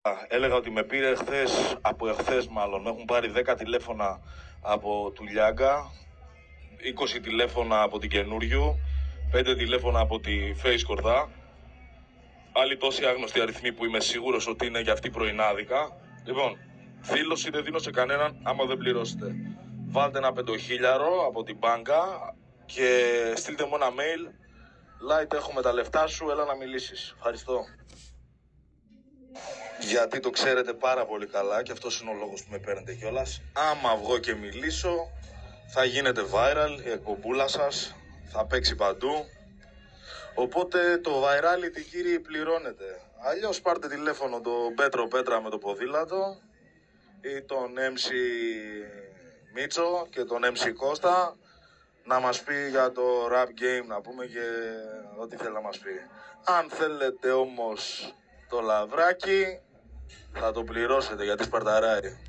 Έλεγα ότι με πήρε από εχθές μάλλον. Με έχουν πάρει 10 τηλέφωνα από του Λιάγκα, 20 τηλέφωνα από την Καινούριου, 5 τηλέφωνα από τη Face Κορδά. Άλλοι τόσοι άγνωστοι αριθμοί που είμαι σίγουρος ότι είναι για αυτή πρωινάδικα. Λοιπόν, δήλωση δεν δίνω σε κανέναν άμα δεν πληρώσετε. Βάλτε ένα 5.000 από την μπάνκα και στείλτε μου ένα mail. Light, έχουμε τα λεφτά σου, έλα να μιλήσεις. Ευχαριστώ. Γιατί το ξέρετε πάρα πολύ καλά και αυτός είναι ο λόγος που με παίρνετε κιόλας. Άμα βγω και μιλήσω, θα γίνετε viral, η εκπομπούλα σας θα παίξει παντού. Οπότε το virality, κύριοι, πληρώνεται. Αλλιώς πάρτε τηλέφωνο τον Πέτρο Πέτρα με το ποδήλατο ή τον MC Μίτσο και τον MC Κώστα να μας πει για το rap game, να πούμε, και ό,τι θέλει να μας πει. Αν θέλετε όμως το λαβράκι, θα το πληρώσετε γιατί σπαρταράει.